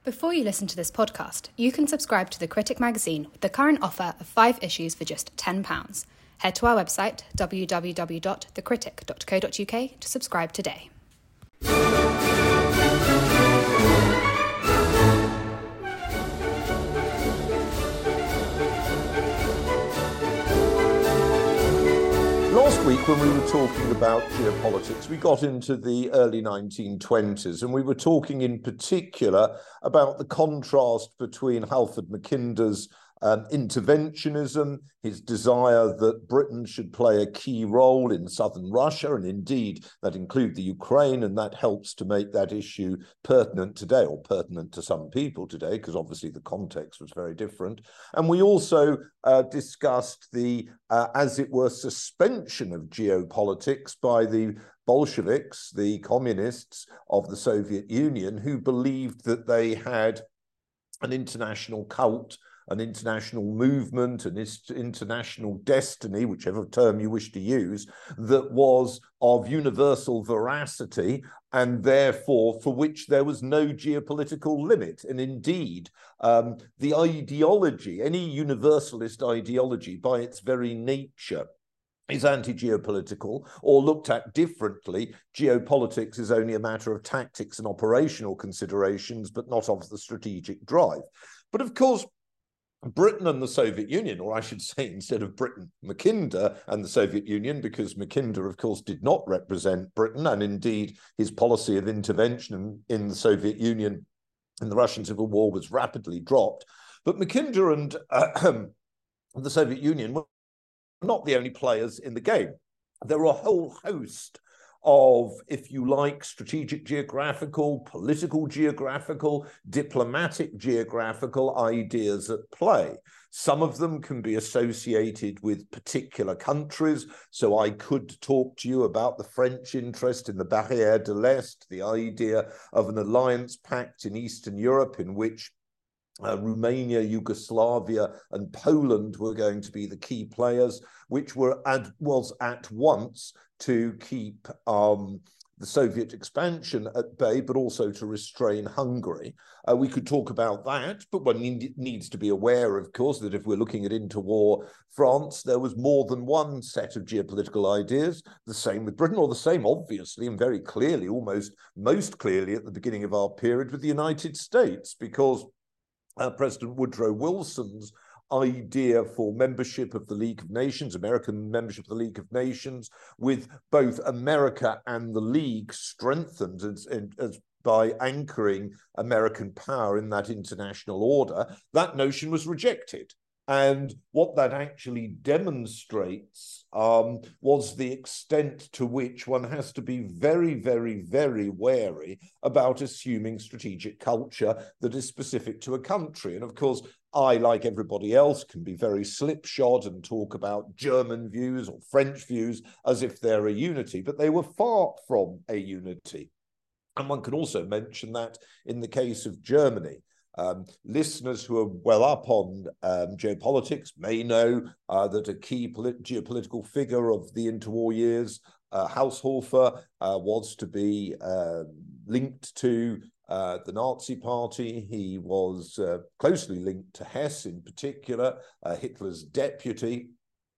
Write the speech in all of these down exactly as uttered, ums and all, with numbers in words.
Before you listen to this podcast, you can subscribe to The Critic magazine with the current offer of five issues for just ten pounds. Head to our website, w w w dot the critic dot co dot u k, to subscribe today. Last week, when we were talking about geopolitics, we got into the early nineteen twenties, and we were talking in particular about the contrast between Halford Mackinder's um, interventionism, his desire that Britain should play a key role in southern Russia, and indeed that include the Ukraine, and that helps to make that issue pertinent today, or pertinent to some people today, because obviously the context was very different. And we also uh, discussed the, uh, as it were, suspension of geopolitics by the Bolsheviks, the communists of the Soviet Union, who believed that they had an international cult, an international movement, an international destiny, whichever term you wish to use, that was of universal veracity and therefore for which there was no geopolitical limit. And indeed, um, the ideology, any universalist ideology by its very nature, is anti-geopolitical, or looked at differently, geopolitics is only a matter of tactics and operational considerations, but not of the strategic drive. But of course, Britain and the Soviet Union, or I should say instead of Britain, Mackinder and the Soviet Union, because Mackinder, of course, did not represent Britain, and indeed his policy of intervention in the Soviet Union in the Russian Civil War was rapidly dropped. But Mackinder and uh, the Soviet Union were not the only players in the game. There were a whole host of, if you like, strategic geographical, political geographical, diplomatic geographical ideas at play. Some of them can be associated with particular countries. So I could talk to you about the French interest in the Barrière de l'Est, the idea of an alliance pact in Eastern Europe in which Uh, Romania, Yugoslavia, and Poland were going to be the key players, which were at, was at once to keep um, the Soviet expansion at bay, but also to restrain Hungary. Uh, we could talk about that, but one need, needs to be aware, of course, that if we're looking at interwar France, there was more than one set of geopolitical ideas, the same with Britain, or the same, obviously, and very clearly, almost most clearly at the beginning of our period with the United States, because Uh, President Woodrow Wilson's idea for membership of the League of Nations, American membership of the League of Nations, with both America and the League strengthened as, as by anchoring American power in that international order, that notion was rejected. And what that actually demonstrates um, was the extent to which one has to be very, very, very wary about assuming strategic culture that is specific to a country. And of course, I, like everybody else, can be very slipshod and talk about German views or French views as if they're a unity, but they were far from a unity. And one can also mention that in the case of Germany. Um, listeners who are well up on um, geopolitics may know uh, that a key geopolitical figure of the interwar years, uh, Haushofer, uh, was to be uh, linked to uh, the Nazi Party. He was uh, closely linked to Hess in particular, uh, Hitler's deputy.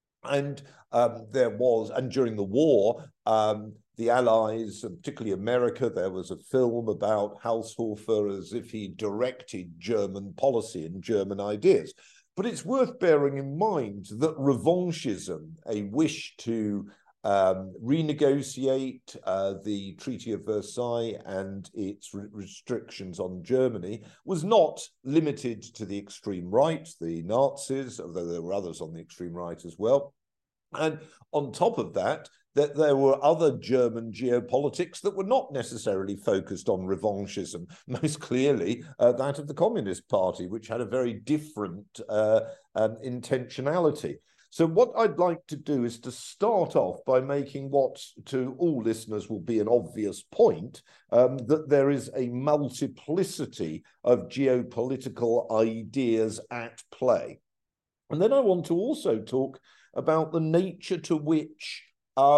And um, there was, and during the war, um, the Allies, and particularly America, there was a film about Haushofer as if he directed German policy and German ideas. But it's worth bearing in mind that revanchism, a wish to um, renegotiate uh, the Treaty of Versailles and its re restrictions on Germany, was not limited to the extreme right, the Nazis, although there were others on the extreme right as well. And on top of that, that there were other German geopolitics that were not necessarily focused on revanchism, most clearly uh, that of the Communist Party, which had a very different uh, um, intentionality. So what I'd like to do is to start off by making what to all listeners will be an obvious point, um, that there is a multiplicity of geopolitical ideas at play. And then I want to also talk about the nature to which um,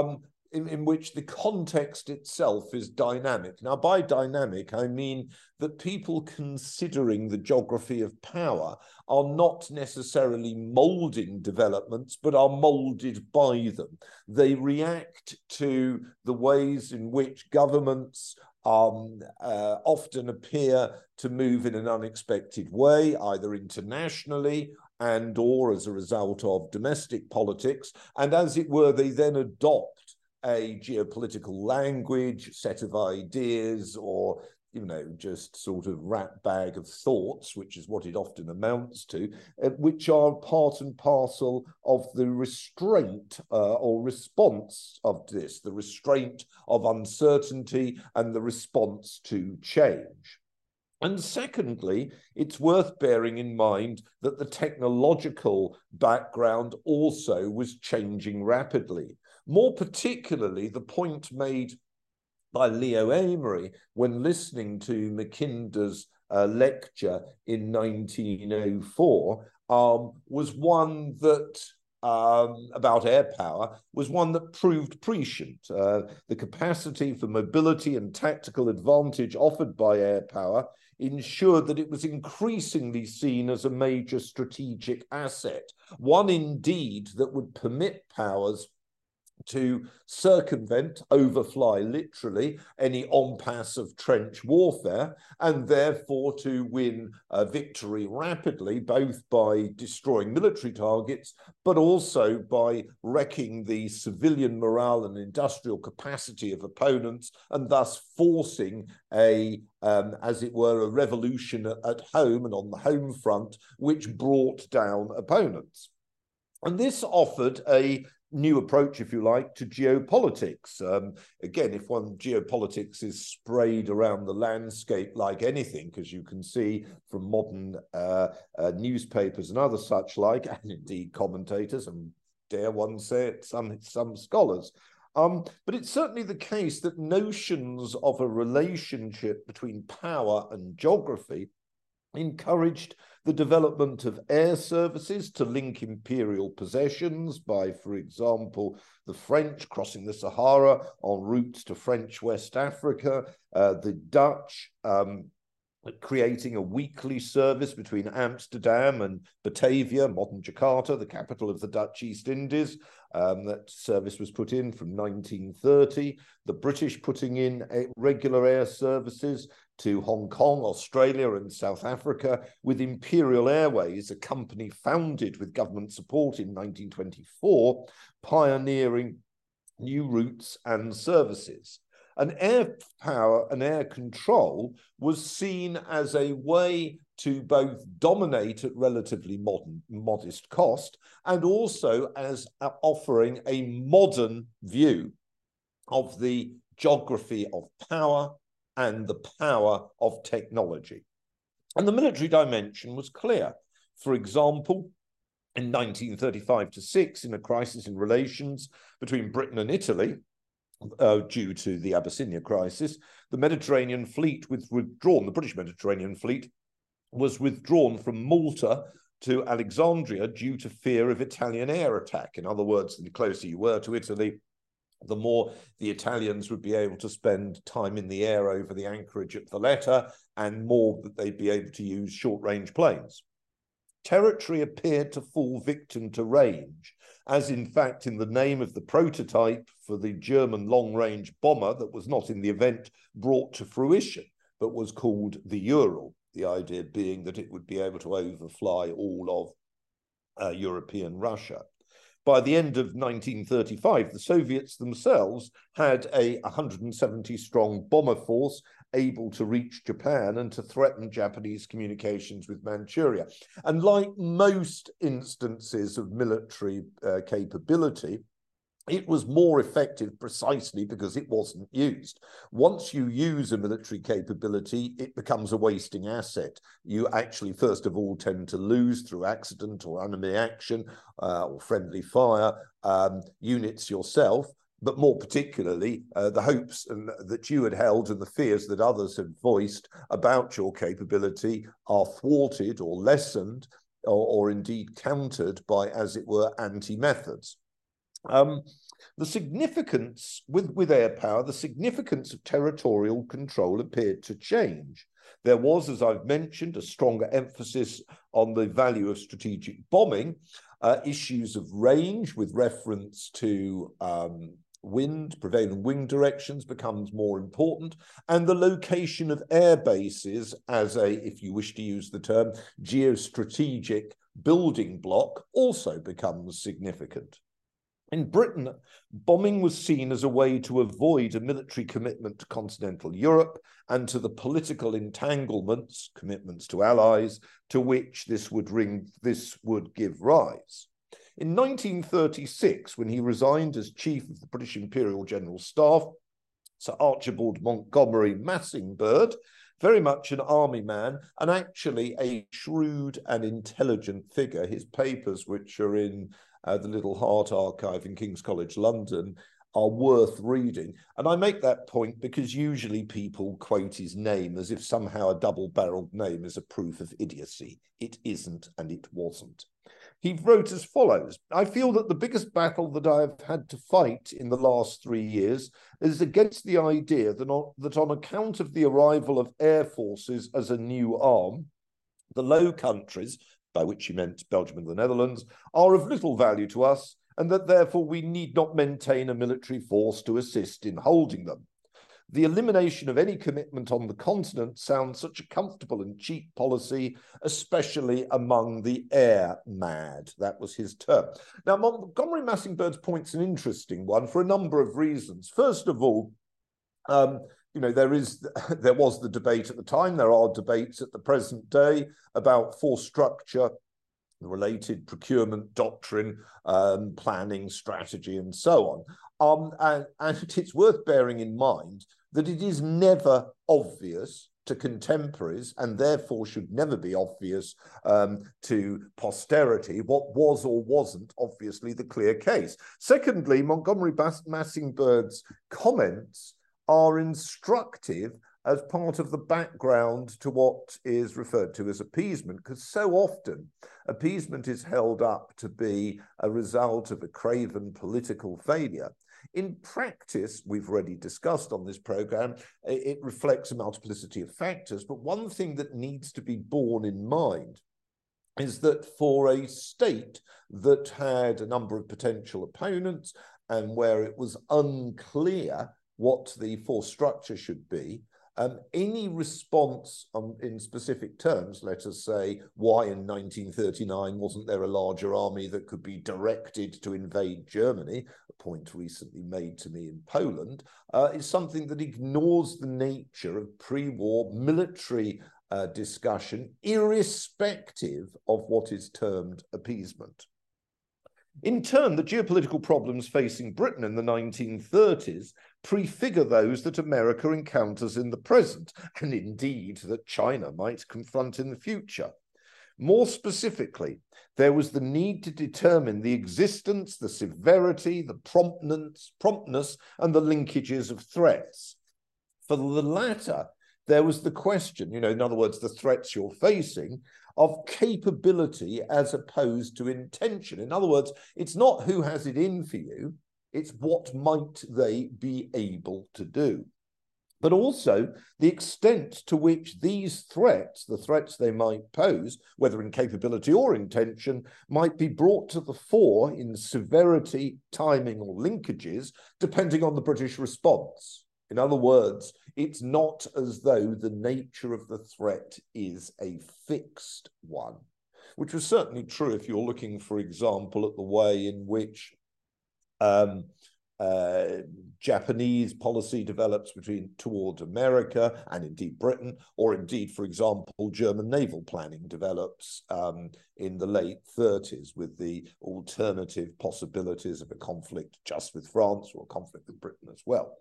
in, in which the context itself is dynamic. Now, by dynamic, I mean that people considering the geography of power are not necessarily moulding developments, but are moulded by them. They react to the ways in which governments um, uh, often appear to move in an unexpected way, either internationally and or as a result of domestic politics. And as it were, they then adopt a geopolitical language, set of ideas, or, you know, just sort of rat bag of thoughts, which is what it often amounts to, uh, which are part and parcel of the restraint uh, or response of this, the restraint of uncertainty and the response to change. And secondly, it's worth bearing in mind that the technological background also was changing rapidly. More particularly, the point made by Leo Amery when listening to Mackinder's uh, lecture in nineteen oh four um, was one that Um, about air power was one that proved prescient. Uh, the capacity for mobility and tactical advantage offered by air power ensured that it was increasingly seen as a major strategic asset, one indeed that would permit powers to circumvent, overfly literally, any en-passe of trench warfare, and therefore to win a victory rapidly, both by destroying military targets, but also by wrecking the civilian morale and industrial capacity of opponents, and thus forcing a, um, as it were, a revolution at home and on the home front, which brought down opponents. And this offered a new approach, if you like, to geopolitics. Um, again, if one geopolitics is sprayed around the landscape like anything, as you can see from modern uh, uh, newspapers and other such like, and indeed commentators, and dare one say it, some, some scholars. Um, but it's certainly the case that notions of a relationship between power and geography encouraged the development of air services to link imperial possessions by, for example, the French crossing the Sahara en route to French West Africa, uh, the Dutch um, creating a weekly service between Amsterdam and Batavia, modern Jakarta, the capital of the Dutch East Indies. Um, that service was put in from nineteen thirty. The British putting in a regular air services to Hong Kong, Australia, and South Africa, with Imperial Airways, a company founded with government support in nineteen twenty-four, pioneering new routes and services. And air power and air control was seen as a way to both dominate at relatively modern, modest cost, and also as offering a modern view of the geography of power and the power of technology. And the military dimension was clear. For example, in nineteen thirty-five to six, in a crisis in relations between Britain and Italy, uh, due to the Abyssinia crisis, the Mediterranean fleet was withdrawn, the British Mediterranean fleet was withdrawn from Malta to Alexandria due to fear of Italian air attack. In other words, the closer you were to Italy, the more the Italians would be able to spend time in the air over the anchorage at Valletta, and more that they'd be able to use short-range planes. Territory appeared to fall victim to range, as in fact in the name of the prototype for the German long-range bomber that was not in the event brought to fruition, but was called the Ural, the idea being that it would be able to overfly all of uh, European Russia. By the end of nineteen thirty-five, the Soviets themselves had a one hundred seventy strong bomber force able to reach Japan and to threaten Japanese communications with Manchuria. And like most instances of military uh, capability, it was more effective precisely because it wasn't used. Once you use a military capability, it becomes a wasting asset. You actually, first of all, tend to lose through accident or enemy action uh, or friendly fire um, units yourself, but more particularly, uh, the hopes and, that you had held and the fears that others had voiced about your capability are thwarted or lessened or, or indeed countered by, as it were, anti-methods. Um, the significance, with, with air power, the significance of territorial control appeared to change. There was, as I've mentioned, a stronger emphasis on the value of strategic bombing, uh, issues of range with reference to um, wind, prevailing wind directions becomes more important, and the location of air bases as a, if you wish to use the term, geostrategic building block also becomes significant. In Britain, bombing was seen as a way to avoid a military commitment to continental Europe and to the political entanglements, commitments to allies, to which this would, ring, this would give rise. In nineteen thirty-six, when he resigned as chief of the British Imperial General Staff, Sir Archibald Montgomery Massingberd, very much an army man and actually a shrewd and intelligent figure. His papers, which are in Uh, the Little Hart Archive in King's College London, are worth reading. And I make that point because usually people quote his name as if somehow a double-barreled name is a proof of idiocy. It isn't, and it wasn't. He wrote as follows: I feel that the biggest battle that I have had to fight in the last three years is against the idea that on, that on account of the arrival of air forces as a new arm, the Low Countries, by which he meant Belgium and the Netherlands, are of little value to us, and that therefore we need not maintain a military force to assist in holding them. The elimination of any commitment on the continent sounds such a comfortable and cheap policy, especially among the air mad. That was his term. Now, Montgomery Massingbird's point's an interesting one for a number of reasons. First of all, um, You know, there is, there was the debate at the time, there are debates at the present day about force structure, the related procurement doctrine, um, planning, strategy, and so on. Um, and, and it's worth bearing in mind that it is never obvious to contemporaries, and therefore should never be obvious um, to posterity, what was or wasn't obviously the clear case. Secondly, Montgomery Massingbird's comments are instructive as part of the background to what is referred to as appeasement, because so often appeasement is held up to be a result of a craven political failure. In practice, we've already discussed on this program, it reflects a multiplicity of factors, but one thing that needs to be borne in mind is that for a state that had a number of potential opponents and where it was unclear what the force structure should be, um, any response um, in specific terms, let us say, why in nineteen thirty-nine wasn't there a larger army that could be directed to invade Germany, a point recently made to me in Poland, uh, is something that ignores the nature of pre-war military uh, discussion, irrespective of what is termed appeasement. In turn, the geopolitical problems facing Britain in the nineteen thirties prefigure those that America encounters in the present, and indeed that China might confront in the future. More specifically, there was the need to determine the existence, the severity, the promptness, promptness, and the linkages of threats. For the latter, there was the question, you know, in other words, the threats you're facing, of capability as opposed to intention. In other words, it's not who has it in for you, it's what might they be able to do. But also the extent to which these threats, the threats they might pose, whether in capability or intention, might be brought to the fore in severity, timing, or linkages, depending on the British response. In other words, it's not as though the nature of the threat is a fixed one, which was certainly true if you're looking, for example, at the way in which um, uh, Japanese policy develops between toward America and indeed Britain, or indeed, for example, German naval planning develops um, in the late thirties with the alternative possibilities of a conflict just with France or a conflict with Britain as well.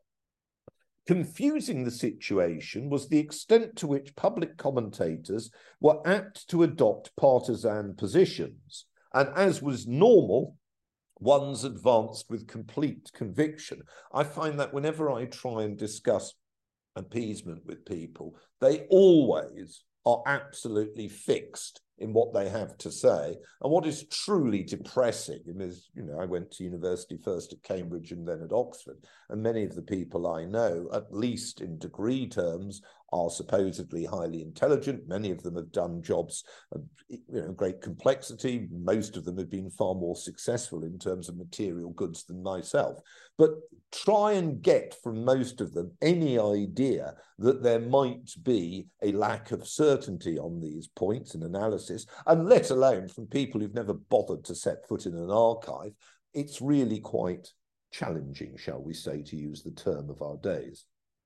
Confusing the situation was the extent to which public commentators were apt to adopt partisan positions, and as was normal, ones advanced with complete conviction. I find that whenever I try and discuss appeasement with people, they always are absolutely fixed in what they have to say. And what is truly depressing is, you know, I went to university first at Cambridge and then at Oxford, and many of the people I know, at least in degree terms, are supposedly highly intelligent. Many of them have done jobs of, you know, great complexity. Most of them have been far more successful in terms of material goods than myself. But try and get from most of them any idea that there might be a lack of certainty on these points and analysis, and let alone from people who've never bothered to set foot in an archive. It's really quite challenging, shall we say, to use the term of our days.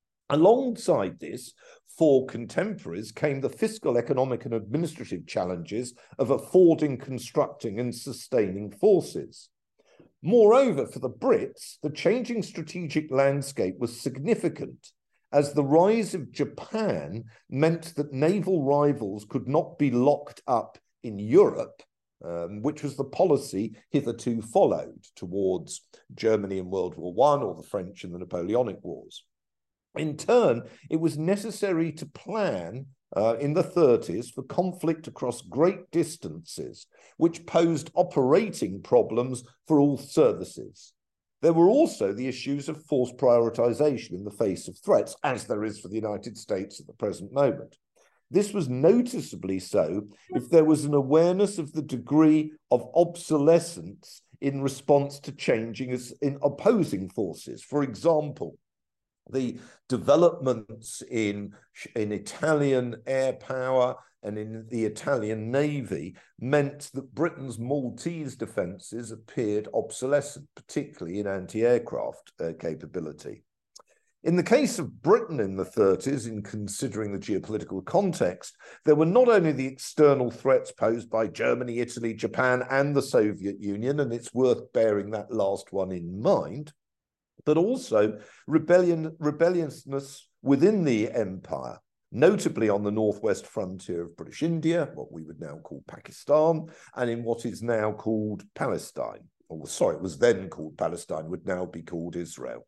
Alongside this, for contemporaries came the fiscal, economic and administrative challenges of affording, constructing and sustaining forces. Moreover, for the Brits, the changing strategic landscape was significant, as the rise of Japan meant that naval rivals could not be locked up in Europe, um, which was the policy hitherto followed towards Germany in World War One or the French in the Napoleonic Wars. In turn, it was necessary to plan uh, in the thirties for conflict across great distances, which posed operating problems for all services. There were also the issues of force prioritization in the face of threats, as there is for the United States at the present moment. This was noticeably so if there was an awareness of the degree of obsolescence in response to changing as in opposing forces. For example, the developments in, in Italian air power and in the Italian Navy meant that Britain's Maltese defences appeared obsolescent, particularly in anti-aircraft uh, capability. In the case of Britain in the thirties, in considering the geopolitical context, there were not only the external threats posed by Germany, Italy, Japan, and the Soviet Union, and it's worth bearing that last one in mind, but also rebellion, rebelliousness within the empire, notably on the northwest frontier of British India, what we would now call Pakistan, and in what is now called Palestine. Or sorry, it was then called Palestine, would now be called Israel.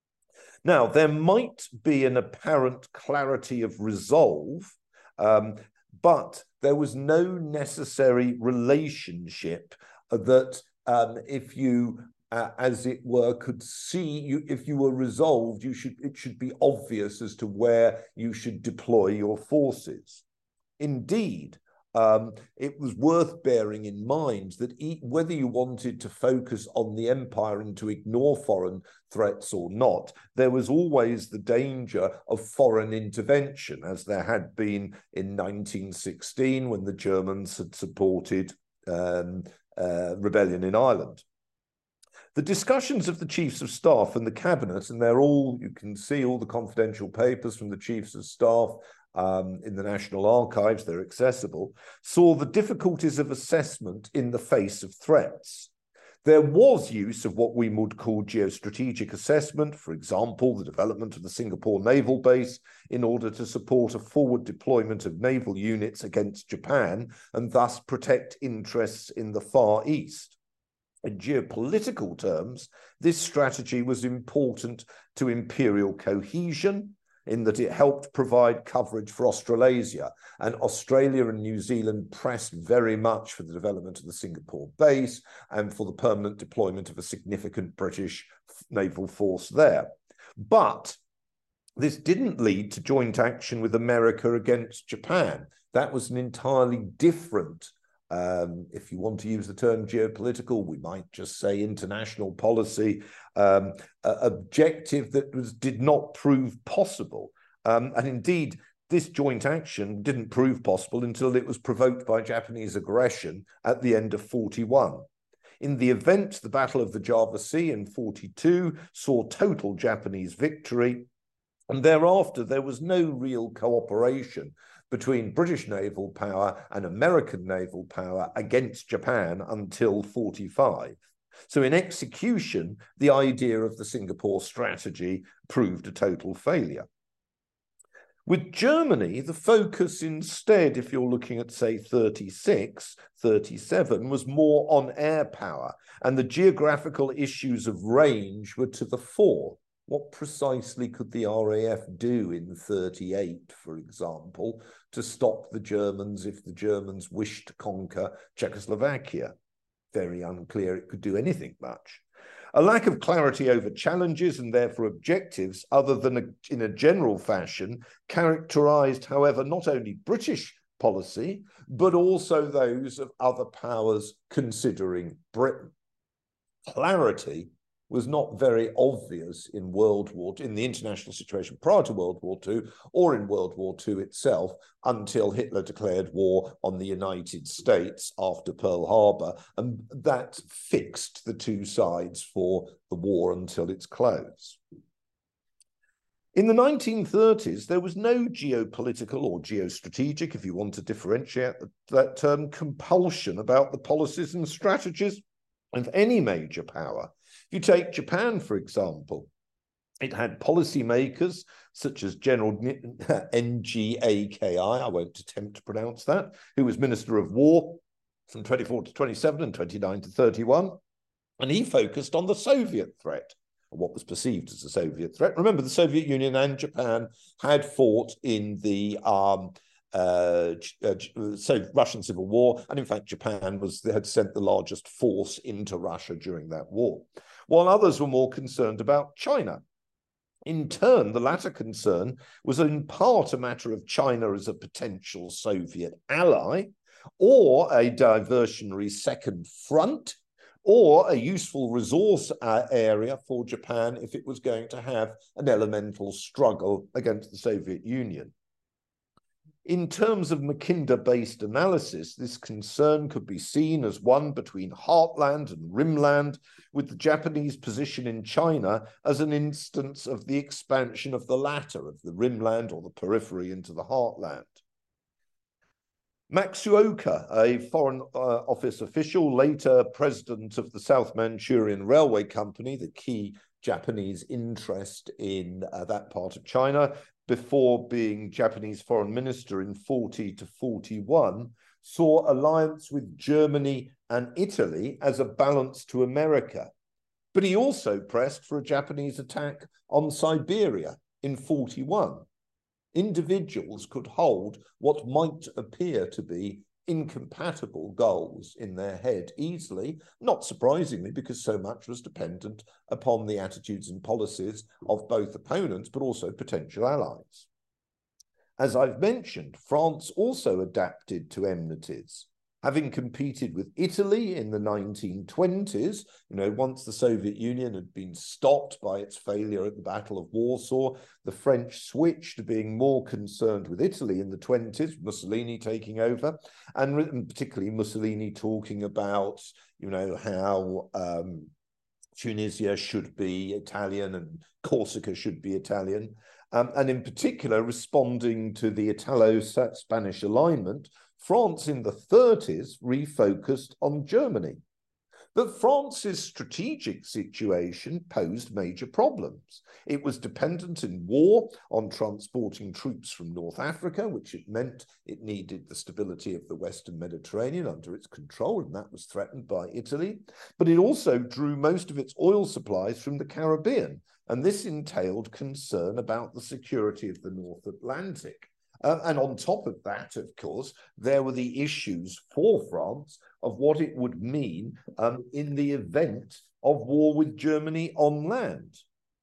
Now, there might be an apparent clarity of resolve, um, but there was no necessary relationship that um, if you Uh, as it were, could see you, if you were resolved, you should, it should be obvious as to where you should deploy your forces. Indeed, um, it was worth bearing in mind that e whether you wanted to focus on the empire and to ignore foreign threats or not, there was always the danger of foreign intervention, as there had been in nineteen sixteen when the Germans had supported um, uh, rebellion in Ireland. The discussions of the chiefs of staff and the cabinet, and they're all, you can see all the confidential papers from the chiefs of staff um, in the National Archives, they're accessible, saw the difficulties of assessment in the face of threats. There was use of what we would call geostrategic assessment, for example, the development of the Singapore naval base in order to support a forward deployment of naval units against Japan and thus protect interests in the Far East. In geopolitical terms, this strategy was important to imperial cohesion in that it helped provide coverage for Australasia, and Australia and New Zealand pressed very much for the development of the Singapore base and for the permanent deployment of a significant British naval force there. But this didn't lead to joint action with America against Japan. That was an entirely different Um, if you want to use the term geopolitical, we might just say international policy, um, uh, objective that was, did not prove possible. Um, and indeed, this joint action didn't prove possible until it was provoked by Japanese aggression at the end of forty-one. In the event, the Battle of the Java Sea in forty-two saw total Japanese victory, and thereafter there was no real cooperation between British naval power and American naval power against Japan until forty-five. So in execution, the idea of the Singapore strategy proved a total failure. With Germany, the focus instead, if you're looking at, say, thirty-six, thirty-seven, was more on air power, and the geographical issues of range were to the fore. What precisely could the R A F do in thirty-eight, for example, to stop the Germans if the Germans wished to conquer Czechoslovakia? Very unclear it could do anything much. A lack of clarity over challenges and therefore objectives, other than a, in a general fashion, characterized, however, not only British policy, but also those of other powers considering Britain. Clarity was not very obvious in World War Two, in the international situation prior to World War Two, or in World War Two itself, until Hitler declared war on the United States after Pearl Harbor, and that fixed the two sides for the war until its close. In the nineteen thirties, there was no geopolitical or geostrategic, if you want to differentiate that term, compulsion about the policies and strategies of any major power. You take Japan, for example. It had policymakers such as General N G A K I, I won't attempt to pronounce that, who was Minister of War from twenty-four to twenty-seven and twenty-nine to thirty-one. And he focused on the Soviet threat, or what was perceived as a Soviet threat. Remember, the Soviet Union and Japan had fought in the um, Uh, uh, so Russian Civil War, and in fact Japan was had sent the largest force into Russia during that war, while others were more concerned about China. In turn, the latter concern was in part a matter of China as a potential Soviet ally, or a diversionary second front, or a useful resource uh, area for Japan if it was going to have an elemental struggle against the Soviet Union. In terms of Mackinder-based analysis, this concern could be seen as one between heartland and rimland, with the Japanese position in China as an instance of the expansion of the latter, of the rimland or the periphery into the heartland. Matsuoka, a Foreign uh, Office official, later president of the South Manchurian Railway Company, the key Japanese interest in uh, that part of China, before being Japanese foreign minister in forty to forty-one, saw alliance with Germany and Italy as a balance to America. But he also pressed for a Japanese attack on Siberia in forty-one. Individuals could hold what might appear to be incompatible goals in their head easily, not surprisingly, because so much was dependent upon the attitudes and policies of both opponents, but also potential allies. As I've mentioned, France also adapted to enmities. Having competed with Italy in the nineteen twenties, you know, once the Soviet Union had been stopped by its failure at the Battle of Warsaw, the French switched to being more concerned with Italy in the twenties, Mussolini taking over, and, and particularly Mussolini talking about, you know, how um, Tunisia should be Italian and Corsica should be Italian, um, and in particular responding to the Italo-Spanish alignment. France in the thirties refocused on Germany. But France's strategic situation posed major problems. It was dependent in war on transporting troops from North Africa, which it meant it needed the stability of the Western Mediterranean under its control, and that was threatened by Italy. But it also drew most of its oil supplies from the Caribbean, and this entailed concern about the security of the North Atlantic. Uh, and on top of that, of course, there were the issues for France of what it would mean um, in the event of war with Germany on land.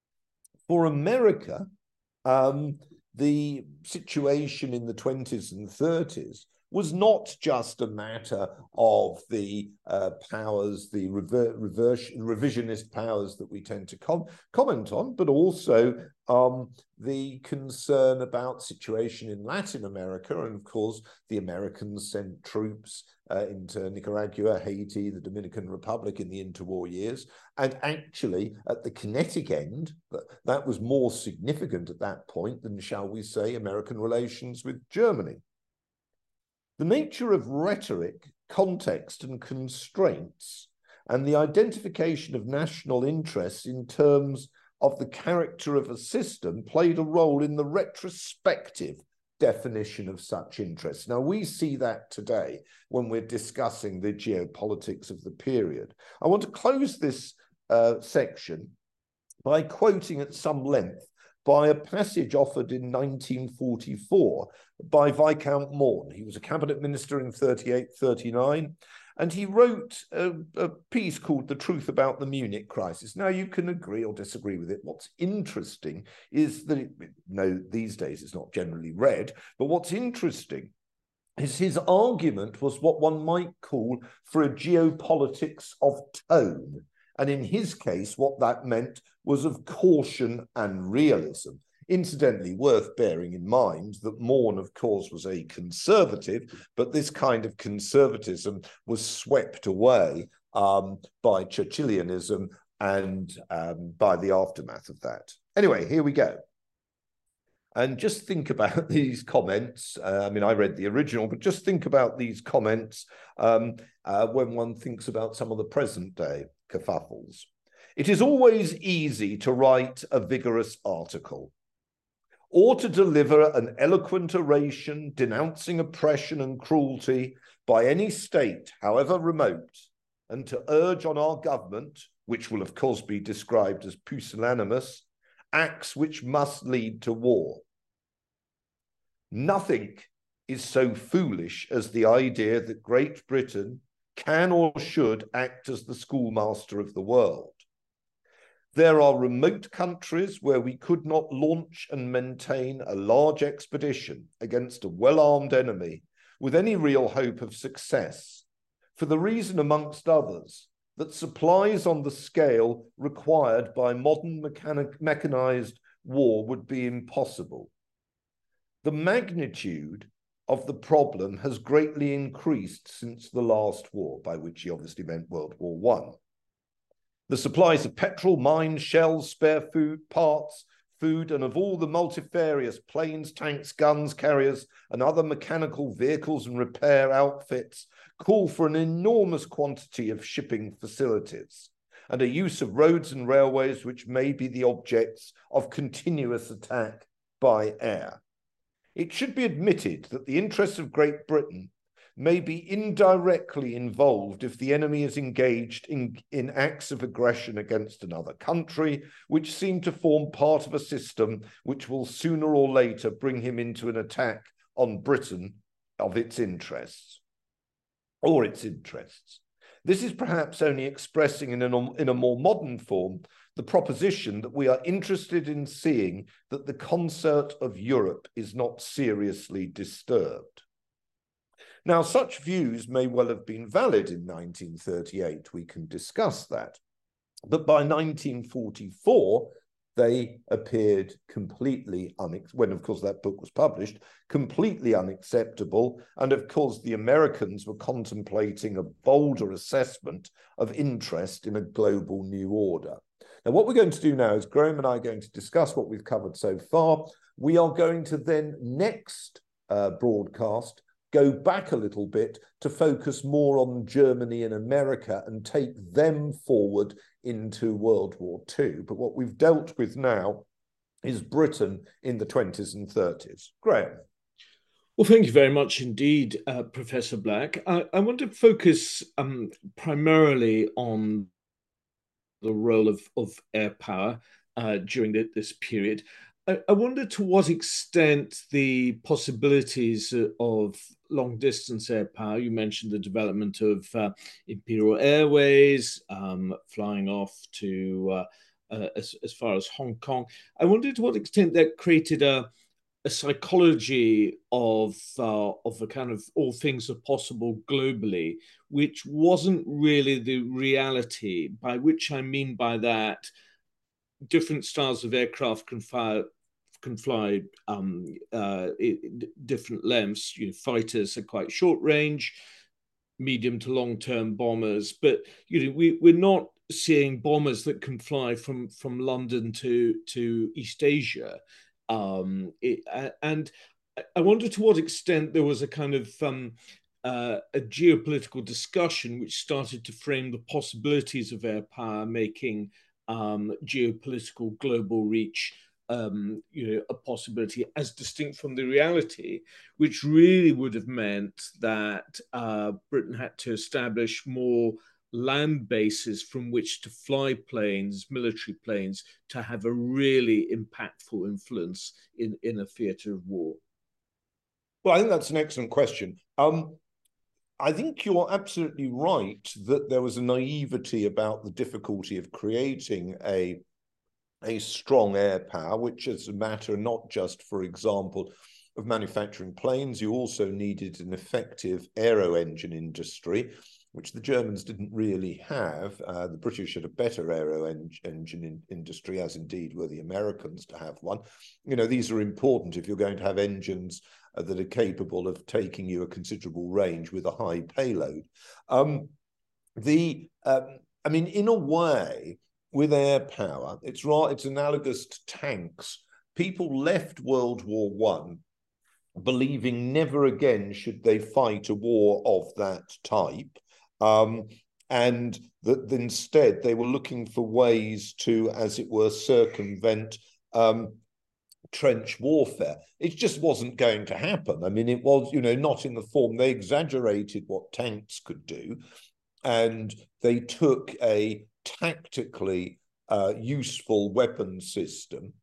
For America, um, the situation in the twenties and thirties was not just a matter of the uh, powers, the rever reversion, revisionist powers that we tend to com comment on, but also um, the concern about situation in Latin America. And of course, the Americans sent troops uh, into Nicaragua, Haiti, the Dominican Republic in the interwar years. And actually, at the kinetic end, that was more significant at that point than, shall we say, American relations with Germany. The nature of rhetoric, context, and constraints, and the identification of national interests in terms of the character of a system played a role in the retrospective definition of such interests. Now, we see that today when we're discussing the geopolitics of the period. I want to close this uh, section by quoting at some length by a passage offered in nineteen forty-four by Viscount Morne. He was a cabinet minister in thirty-eight thirty-nine, and he wrote a, a piece called The Truth About the Munich Crisis. Now, you can agree or disagree with it. What's interesting is that, it, no, these days it's not generally read, but what's interesting is his argument was what one might call for a geopolitics of tone. And in his case, what that meant was of caution and realism. Incidentally, worth bearing in mind that Morne, of course, was a conservative, but this kind of conservatism was swept away um, by Churchillianism and um, by the aftermath of that. Anyway, here we go. And just think about these comments. Uh, I mean, I read the original, but just think about these comments um, uh, when one thinks about some of the present day kerfuffles. It is always easy to write a vigorous article or to deliver an eloquent oration denouncing oppression and cruelty by any state, however remote, and to urge on our government, which will of course be described as pusillanimous, acts which must lead to war. Nothing is so foolish as the idea that Great Britain can or should act as the schoolmaster of the world. There are remote countries where we could not launch and maintain a large expedition against a well-armed enemy with any real hope of success, for the reason, amongst others, that supplies on the scale required by modern mechanic, mechanized war would be impossible. The magnitude of the problem has greatly increased since the last war, by which he obviously meant World War One. The supplies of petrol, mines, shells, spare food, parts, food, and of all the multifarious planes, tanks, guns, carriers, and other mechanical vehicles and repair outfits call for an enormous quantity of shipping facilities and a use of roads and railways which may be the objects of continuous attack by air. It should be admitted that the interests of Great Britain may be indirectly involved if the enemy is engaged in, in acts of aggression against another country, which seem to form part of a system which will sooner or later bring him into an attack on Britain of its interests, or its interests. This is perhaps only expressing in a, in a more modern form the proposition that we are interested in seeing that the concert of Europe is not seriously disturbed. Now, such views may well have been valid in nineteen thirty-eight, we can discuss that, but by nineteen forty-four, they appeared completely, when of course that book was published, completely unacceptable. And of course the Americans were contemplating a bolder assessment of interest in a global new order. Now, what we're going to do now is Graham and I are going to discuss what we've covered so far. We are going to then next uh, broadcast go back a little bit to focus more on Germany and America and take them forward into World War Two. But what we've dealt with now is Britain in the twenties and thirties. Graham. Well, thank you very much indeed, uh, Professor Black. I, I want to focus um, primarily on the role of, of air power uh, during the, this period. I, I wonder to what extent the possibilities of long-distance air power, you mentioned the development of uh, Imperial Airways, um, flying off to uh, uh, as, as far as Hong Kong. I wonder to what extent that created a, a psychology of, uh, of a kind of all things are possible globally, which wasn't really the reality, by which I mean by that, different styles of aircraft can fly, can fly um, uh, different lengths. You know, fighters are quite short range, medium to long-term bombers, but you know, we, we're not seeing bombers that can fly from, from London to, to East Asia. Um, it, and I wonder to what extent there was a kind of um, uh, a geopolitical discussion which started to frame the possibilities of air power making um, geopolitical global reach um, you know, a possibility as distinct from the reality, which really would have meant that uh, Britain had to establish more land bases from which to fly planes, military planes, to have a really impactful influence in, in a theatre of war? Well, I think that's an excellent question. Um, I think you're absolutely right that there was a naivety about the difficulty of creating a, a strong air power, which is a matter not just, for example, of manufacturing planes. You also needed an effective aero engine industry, which the Germans didn't really have. Uh, the British had a better aero en engine in industry, as indeed were the Americans to have one. You know, these are important if you're going to have engines uh, that are capable of taking you a considerable range with a high payload. Um, the, um, I mean, in a way, with air power, it's right, it's analogous to tanks. People left World War One believing never again should they fight a war of that type. Um, and that instead they were looking for ways to, as it were, circumvent um, trench warfare. It just wasn't going to happen. I mean, it was, you know, not in the form. They exaggerated what tanks could do, and they took a tactically uh, useful weapon system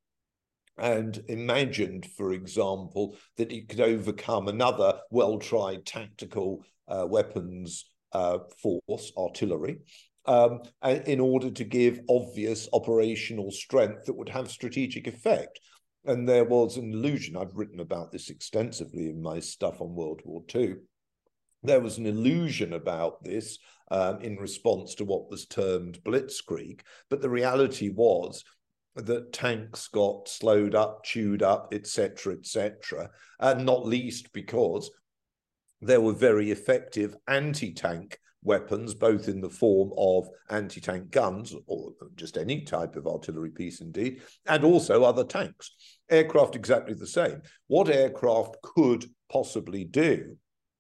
and imagined, for example, that it could overcome another well-tried tactical uh, weapons uh, force, artillery, um, in order to give obvious operational strength that would have strategic effect. And there was an illusion, I've written about this extensively in my stuff on World War Two, there was an illusion about this um, in response to what was termed blitzkrieg, but the reality was that tanks got slowed up, chewed up, et cetera, et cetera, and not least because there were very effective anti-tank weapons, both in the form of anti-tank guns, or just any type of artillery piece indeed, and also other tanks. Aircraft exactly the same. What aircraft could possibly do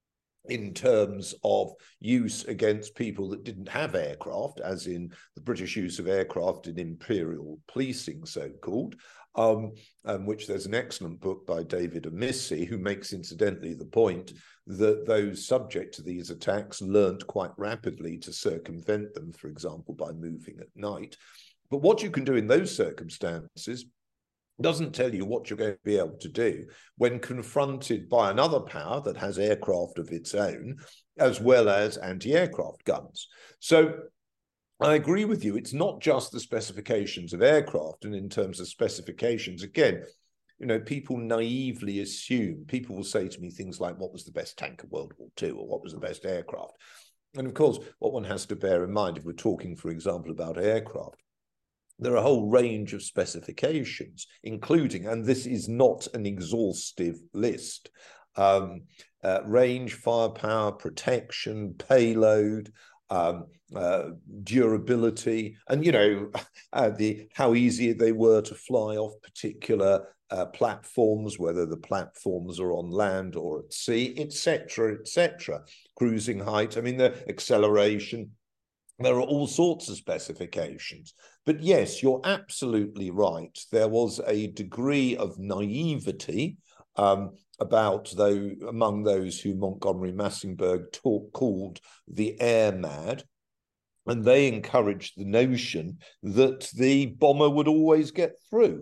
in terms of use against people that didn't have aircraft, as in the British use of aircraft in imperial policing, so-called, um, um, which there's an excellent book by David Amissi, who makes, incidentally, the point that those subject to these attacks learnt quite rapidly to circumvent them, for example, by moving at night. But what you can do in those circumstances doesn't tell you what you're going to be able to do when confronted by another power that has aircraft of its own, as well as anti-aircraft guns. So I agree with you. It's not just the specifications of aircraft. And in terms of specifications, again, you know, people naively assume, people will say to me things like, what was the best tank of World War Two, or what was the best aircraft? And of course, what one has to bear in mind, if we're talking, for example, about aircraft, there are a whole range of specifications, including, and this is not an exhaustive list, um, uh, range, firepower, protection, payload, um, uh, durability, and, you know, uh, the how easy they were to fly off particular uh, platforms, whether the platforms are on land or at sea, et cetera, et cetera. Cruising height, I mean, the acceleration. There are all sorts of specifications. But yes, you're absolutely right. There was a degree of naivety um, about though among those who Montgomery Massenburg talk, called the air mad. And they encouraged the notion that the bomber would always get through.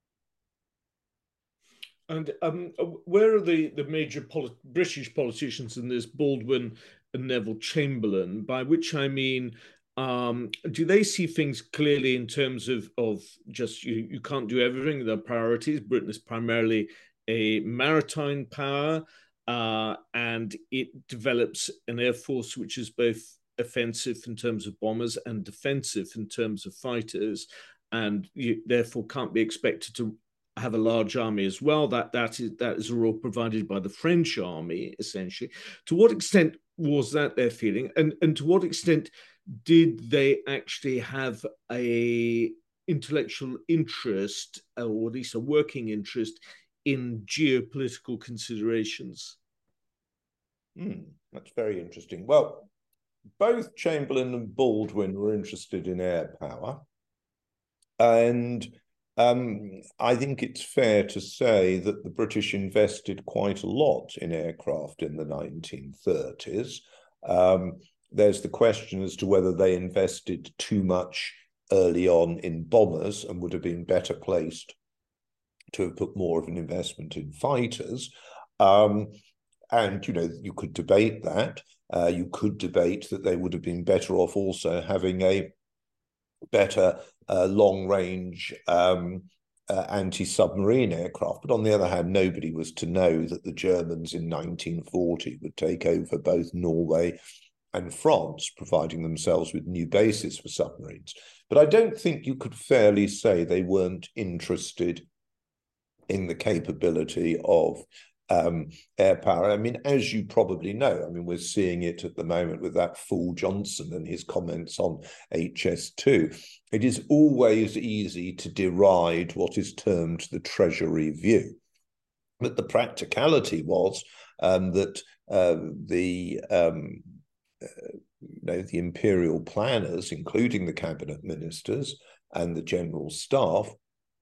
And um, where are the, the major poli British politicians in this, Baldwin and Neville Chamberlain, by which I mean, um, do they see things clearly in terms of, of just you, you can't do everything, their priorities? Britain is primarily a maritime power, uh, and it develops an air force which is both offensive in terms of bombers and defensive in terms of fighters, and you therefore can't be expected to have a large army as well. That that is that is a role provided by the French army, essentially. To what extent was that their feeling, and and to what extent did they actually have a intellectual interest, or at least a working interest, in geopolitical considerations? Hmm, that's very interesting. Well, both Chamberlain and Baldwin were interested in air power, and Um, I think it's fair to say that the British invested quite a lot in aircraft in the nineteen thirties. Um, there's the question as to whether they invested too much early on in bombers and would have been better placed to have put more of an investment in fighters. Um, and, you know, you could debate that. Uh, you could debate that they would have been better off also having a better uh, long-range um, uh, anti-submarine aircraft. But on the other hand, nobody was to know that the Germans in nineteen forty would take over both Norway and France, providing themselves with new bases for submarines. But I don't think you could fairly say they weren't interested in the capability of um, air power. I mean, as you probably know, I mean, we're seeing it at the moment with that fool Johnson and his comments on H S two. It is always easy to deride what is termed the Treasury view. But the practicality was um, that uh, the um, uh, you know, the imperial planners, including the cabinet ministers and the general staff,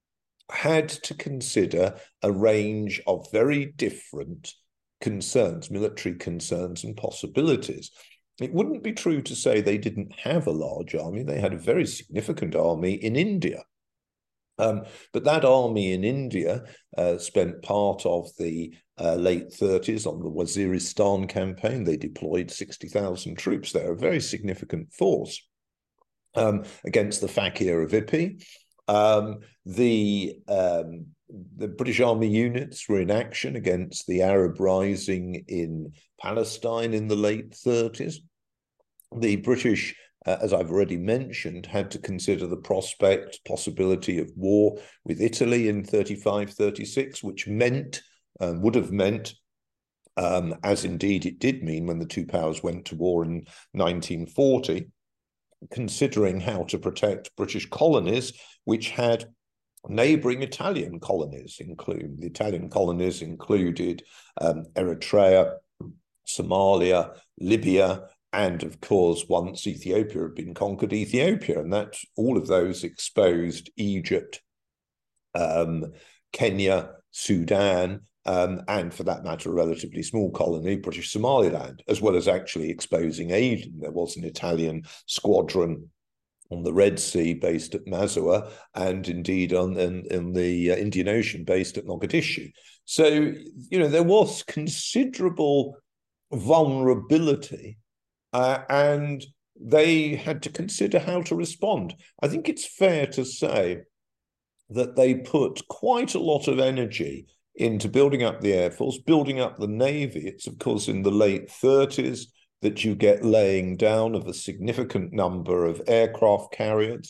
had to consider a range of very different concerns, military concerns and possibilities. It wouldn't be true to say they didn't have a large army. They had a very significant army in India. Um, but that army in India uh, spent part of the uh, late thirties on the Waziristan campaign. They deployed sixty thousand troops there, a very significant force um, against the Fakir of Ippi. Um, the, um, the British Army units were in action against the Arab Rising in Palestine in the late thirties. The British, uh, as I've already mentioned, had to consider the prospect, possibility of war with Italy in thirty-five, thirty-six, which meant, uh, would have meant, um, as indeed it did mean when the two powers went to war in nineteen forty, considering how to protect British colonies, which had neighbouring Italian colonies, include the Italian colonies included um, Eritrea, Somalia, Libya, and of course, once Ethiopia had been conquered, Ethiopia, and that all of those exposed Egypt, um, Kenya, Sudan, um, and for that matter, a relatively small colony, British Somaliland, as well as actually exposing Aden. There was an Italian squadron on the Red Sea based at Massawa, and indeed on in, in the uh, Indian Ocean based at Mogadishu. So, you know, there was considerable vulnerability, uh, and they had to consider how to respond. I think it's fair to say that they put quite a lot of energy into building up the Air Force, building up the Navy. It's, of course, in the late thirties that you get laying down of a significant number of aircraft carriers,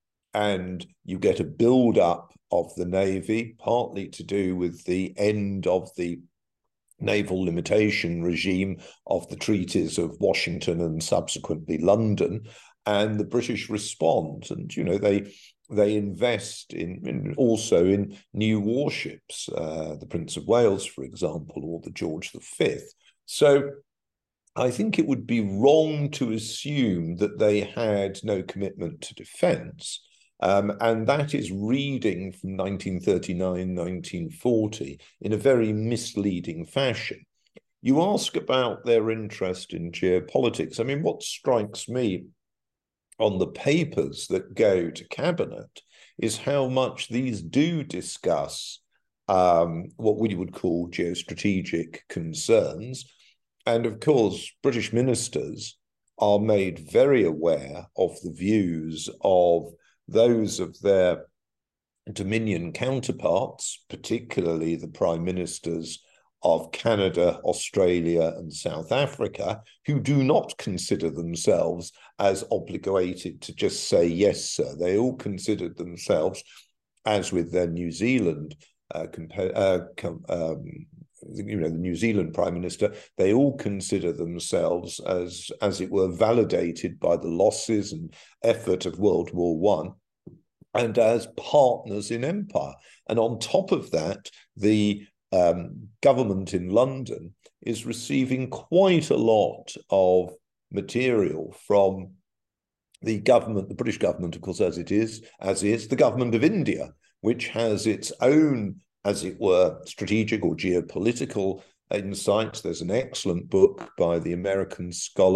and you get a build-up of the Navy, partly to do with the end of the naval limitation regime of the treaties of Washington and subsequently London, and the British respond. And, you know, they they invest in, in also in new warships, uh, the Prince of Wales, for example, or the George the Fifth. So I think it would be wrong to assume that they had no commitment to defence. Um, and that is reading from nineteen thirty-nine, nineteen forty in a very misleading fashion. You ask about their interest in geopolitics. I mean, what strikes me on the papers that go to cabinet is how much these do discuss um, what we would call geostrategic concerns. And of course, British ministers are made very aware of the views of those of their Dominion counterparts, particularly the prime ministers of Canada, Australia, and South Africa, who do not consider themselves as obligated to just say, yes, sir. They all considered themselves, as with their New Zealand, uh, uh, um, you know, the New Zealand Prime Minister, they all consider themselves as, as it were, validated by the losses and effort of World War One, and as partners in empire. And on top of that, the um, government in London is receiving quite a lot of material from the government, the British government, of course, as it is, as is the government of India, which has its own, as it were, strategic or geopolitical insights. There's an excellent book by the American scholar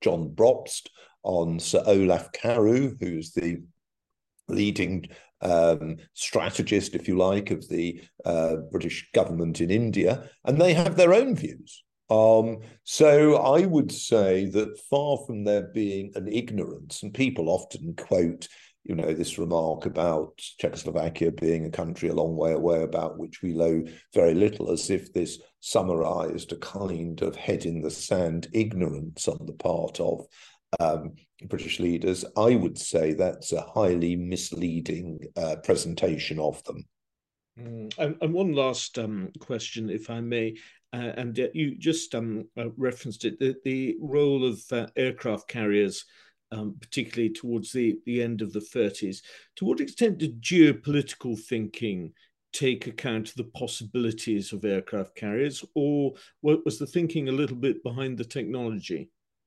John Brobst, on Sir Olaf Carew, who's the leading um, strategist, if you like, of the uh, British government in India, and they have their own views. Um, so I would say that far from there being an ignorance, and people often quote, you know, this remark about Czechoslovakia being a country a long way away, about which we know very little, as if this summarized a kind of head in the sand ignorance on the part of um, British leaders. I would say that's a highly misleading uh, presentation of them. Mm. And, and one last um, question, if I may, uh, and uh, you just um, uh, referenced it, the, the role of uh, aircraft carriers, um, particularly towards the, the end of the thirties. To what extent did geopolitical thinking take account of the possibilities of aircraft carriers, or what was the thinking a little bit behind the technology?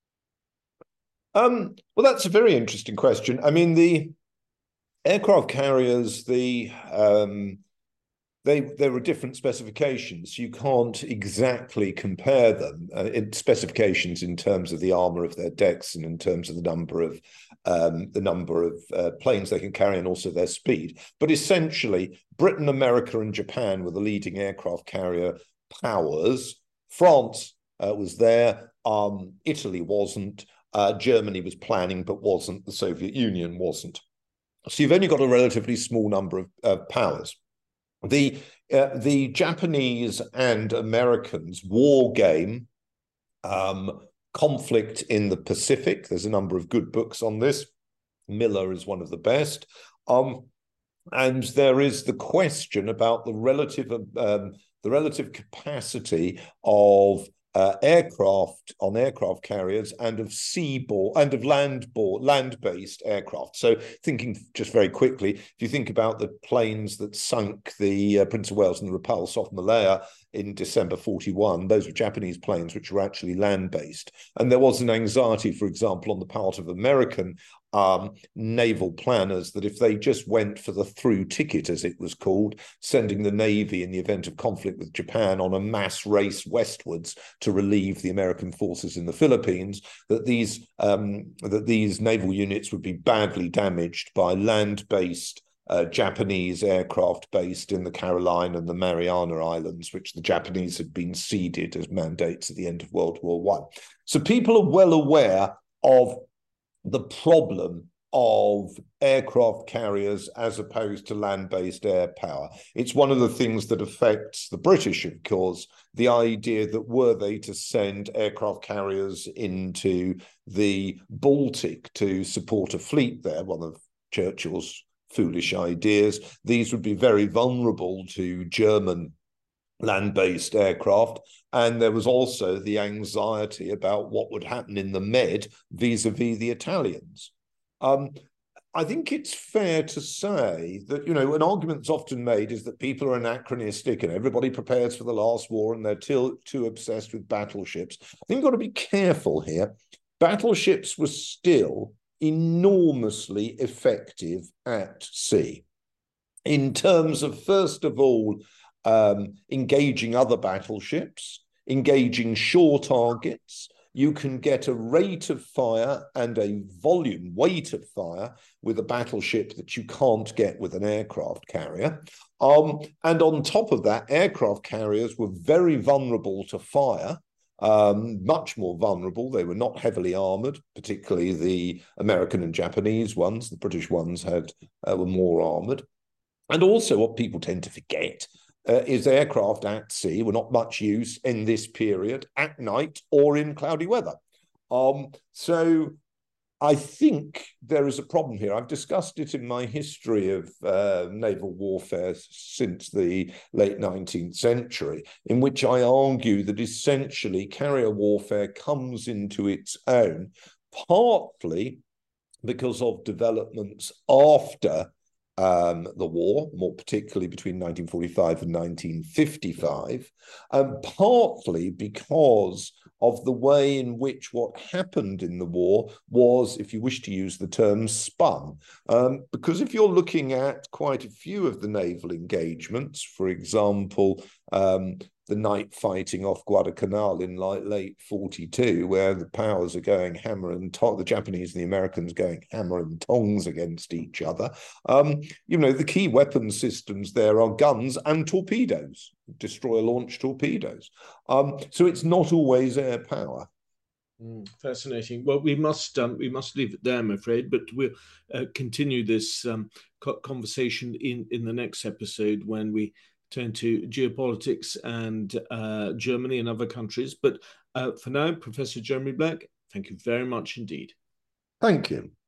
Um, well, that's a very interesting question. I mean, the aircraft carriers, the um, they there are different specifications. You can't exactly compare them uh, in specifications in terms of the armor of their decks and in terms of the number of um, the number of uh, planes they can carry and also their speed. But essentially, Britain, America, and Japan were the leading aircraft carrier powers. France uh, was there. Um, Italy wasn't. Uh, Germany was planning but wasn't. The Soviet Union wasn't. So you've only got a relatively small number of uh, powers. The, uh, the Japanese and Americans war game, um, conflict in the Pacific. There's a number of good books on this. Miller is one of the best. Um, and there is the question about the relative, um, the relative capacity of Uh, aircraft on aircraft carriers and of seaborne and of land-borne, land-based aircraft. So thinking just very quickly, if you think about the planes that sunk the uh, Prince of Wales and the Repulse off Malaya in December forty-one, those were Japanese planes which were actually land-based. And there was an anxiety, for example, on the part of American Um, naval planners that if they just went for the through ticket, as it was called, sending the Navy in the event of conflict with Japan on a mass race westwards to relieve the American forces in the Philippines, that these um, that these naval units would be badly damaged by land-based uh, Japanese aircraft based in the Carolina and the Mariana Islands, which the Japanese had been ceded as mandates at the end of World War One. So people are well aware of the problem of aircraft carriers as opposed to land-based air power. It's one of the things that affects the British, of course, the idea that were they to send aircraft carriers into the Baltic to support a fleet there, one of Churchill's foolish ideas, these would be very vulnerable to German land-based aircraft. And there was also the anxiety about what would happen in the Med vis-a-vis the Italians. Um, I think it's fair to say that, you know, an argument that's often made is that people are anachronistic and everybody prepares for the last war and they're too, too obsessed with battleships. I think you've got to be careful here. Battleships were still enormously effective at sea in terms of, first of all, Um, engaging other battleships, engaging shore targets. You can get a rate of fire and a volume, weight of fire with a battleship that you can't get with an aircraft carrier. Um, and on top of that, aircraft carriers were very vulnerable to fire, um, much more vulnerable. They were not heavily armored, particularly the American and Japanese ones. The British ones had uh, were more armored. And also what people tend to forget Uh, is aircraft at sea were not much use in this period at night or in cloudy weather. Um, so I think there is a problem here. I've discussed it in my history of uh, naval warfare since the late nineteenth century, in which I argue that essentially carrier warfare comes into its own, partly because of developments after Um, the war, more particularly between nineteen forty-five and nineteen fifty-five, um, partly because of the way in which what happened in the war was, if you wish to use the term, spun. Um, because if you're looking at quite a few of the naval engagements, for example, um, the night fighting off Guadalcanal in like late forty-two, where the powers are going hammer and tong, the Japanese and the Americans going hammer and tongs against each other. Um, you know, the key weapon systems there are guns and torpedoes, destroyer-launched torpedoes. Um, so it's not always air power. Mm, fascinating. Well, we must um, we must leave it there, I'm afraid, but we'll uh, continue this um, conversation in in the next episode when we turn to geopolitics and uh, Germany and other countries. But uh, for now, Professor Jeremy Black, thank you very much indeed. Thank you.